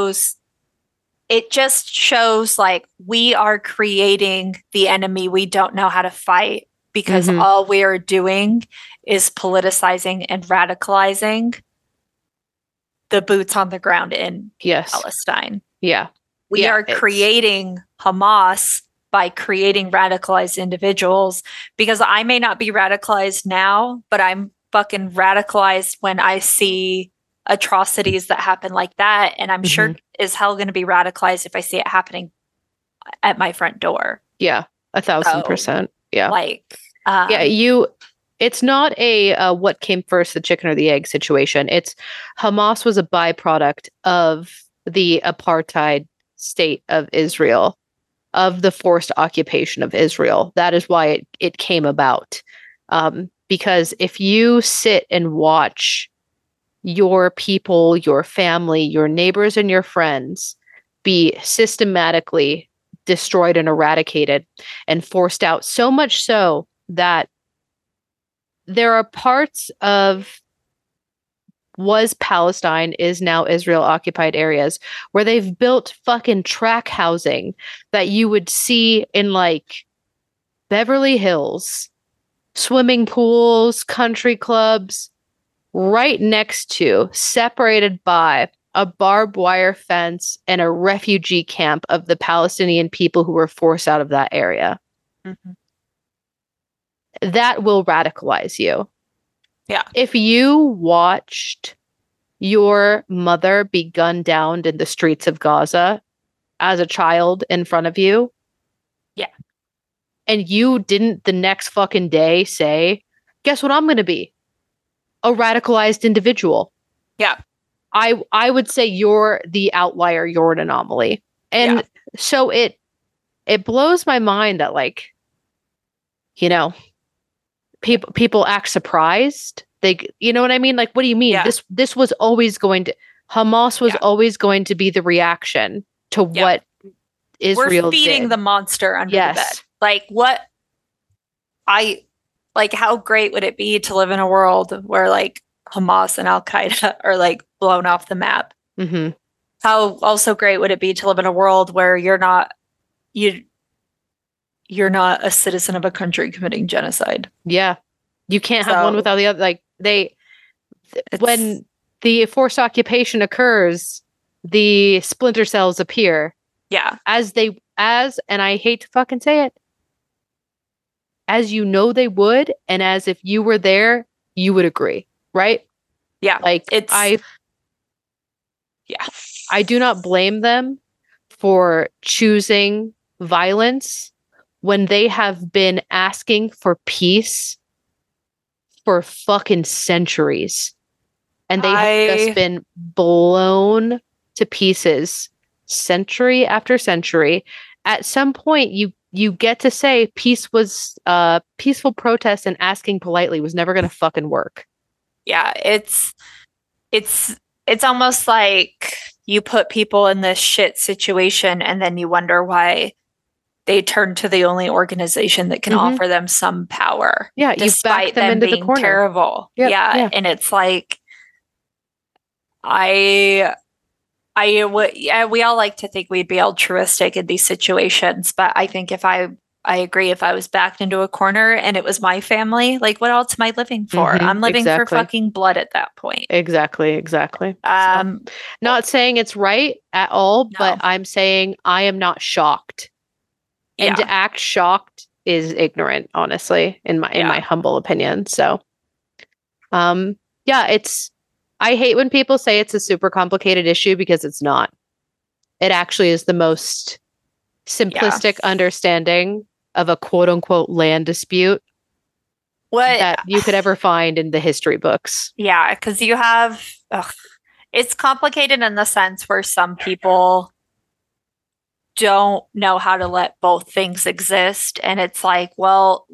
just shows like we are creating the enemy we don't know how to fight because all we are doing is politicizing and radicalizing the boots on the ground in Palestine. Yeah. We are creating Hamas by creating radicalized individuals, because I may not be radicalized now, but I'm fucking radicalized when I see atrocities that happen like that. And I'm sure as hell going to be radicalized if I see it happening at my front door. Yeah, 1,000%. Yeah. Like, it's not a what came first, the chicken or the egg situation. It's Hamas was a byproduct of the apartheid state of Israel, of the forced occupation of Israel. That is why it came about. Because if you sit and watch your people, your family, your neighbors, and your friends be systematically destroyed and eradicated and forced out, so much so that there are parts of was Palestine, is now Israel occupied areas where they've built fucking track housing that you would see in like Beverly Hills, swimming pools, country clubs, right next to, separated by a barbed wire fence and a refugee camp of the Palestinian people who were forced out of that area. That will radicalize you. Yeah. If you watched your mother be gunned down in the streets of Gaza as a child in front of you. Yeah. And you didn't the next fucking day say, guess what I'm going to be? A radicalized individual. Yeah. I would say you're the outlier. You're an anomaly. And so it blows my mind that, like, you know, people act surprised. They, you know what I mean? Like, what do you mean? This was always going to, Hamas was always going to be the reaction to what Israel We're feeding did. the monster under the bed. Like, how great would it be to live in a world where like Hamas and Al Qaeda are like blown off the map? How also great would it be to live in a world where you're not a citizen of a country committing genocide? Yeah. You can't have one without the other. Like when the forced occupation occurs, the splinter cells appear. Yeah. And I hate to fucking say it, as you know they would, and as if you were there, you would agree, right? Yeah. Like I do not blame them for choosing violence when they have been asking for peace for fucking centuries. And they have just been blown to pieces century after century. At some point, you get to say peaceful protest and asking politely was never going to fucking work. Yeah, it's almost like you put people in this shit situation and then you wonder why they turn to the only organization that can offer them some power. Yeah, despite you back them them into being the corner. Terrible. Yep, yeah, and it's like we all like to think we'd be altruistic in these situations, but I think if I agree, if I was backed into a corner and it was my family, like what else am I living for? I'm living for fucking blood at that point. Exactly. Not saying it's right at all, but I'm saying I am not shocked. And to act shocked is ignorant, honestly, in my humble opinion. So, I hate when people say it's a super complicated issue because it's not. It actually is the most simplistic understanding of a quote unquote land dispute that you could ever find in the history books. Yeah, because you have, it's complicated in the sense where some people don't know how to let both things exist. And it's like, well,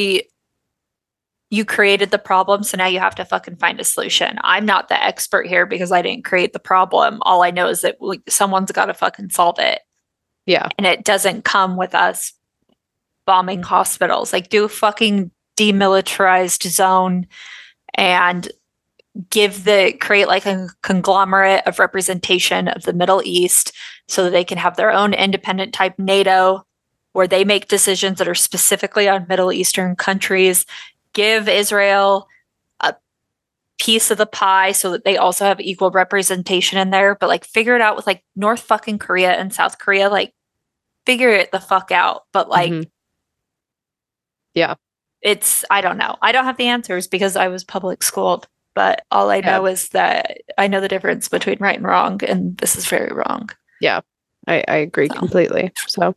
you created the problem, so now you have to fucking find a solution. I'm not the expert here because I didn't create the problem. All I know is that someone's got to fucking solve it. Yeah. And it doesn't come with us bombing hospitals. Like, do a fucking demilitarized zone and create like a conglomerate of representation of the Middle East so that they can have their own independent type NATO where they make decisions that are specifically on Middle Eastern countries. Give Israel a piece of the pie so that they also have equal representation in there, but like figure it out with like North fucking Korea and South Korea. Like, figure it the fuck out. But like, Mhm. Yeah. I don't know. I don't have the answers because I was public schooled. But all I know is that I know the difference between right and wrong, and this is very wrong. Yeah, I agree completely. So,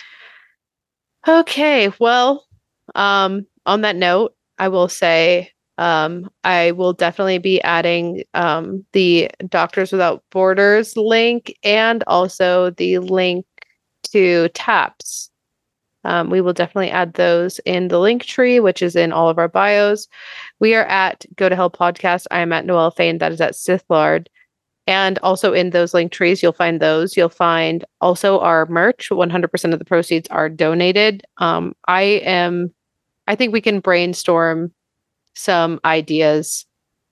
okay, well, on that note, I will say I will definitely be adding the Doctors Without Borders link and also the link to TAPS. We will definitely add those in the link tree, which is in all of our bios. We are at Go to Hell Podcast. I am at Noelle Fain. That is at Sithlard. And also in those link trees, you'll find those. You'll find also our merch. 100% of the proceeds are donated. I think we can brainstorm some ideas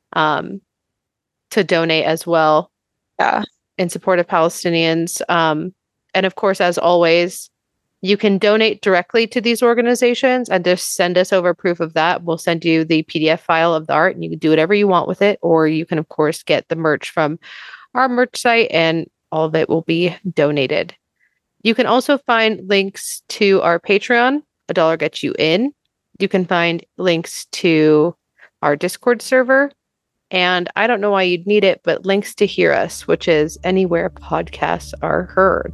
to donate as well. Yeah. In support of Palestinians. And of course, as always, you can donate directly to these organizations and just send us over proof of that. We'll send you the PDF file of the art and you can do whatever you want with it. Or you can, of course, get the merch from our merch site and all of it will be donated. You can also find links to our Patreon. $1 gets you in. You can find links to our Discord server. And I don't know why you'd need it, but links to Hear Us, which is anywhere podcasts are heard.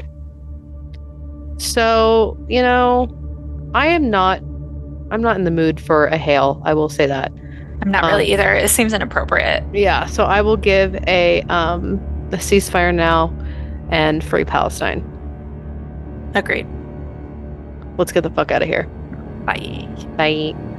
So, I'm not in the mood for a hail. I will say that. I'm not really either. It seems inappropriate. Yeah. So I will give a ceasefire now and free Palestine. Agreed. Let's get the fuck out of here. Bye. Bye.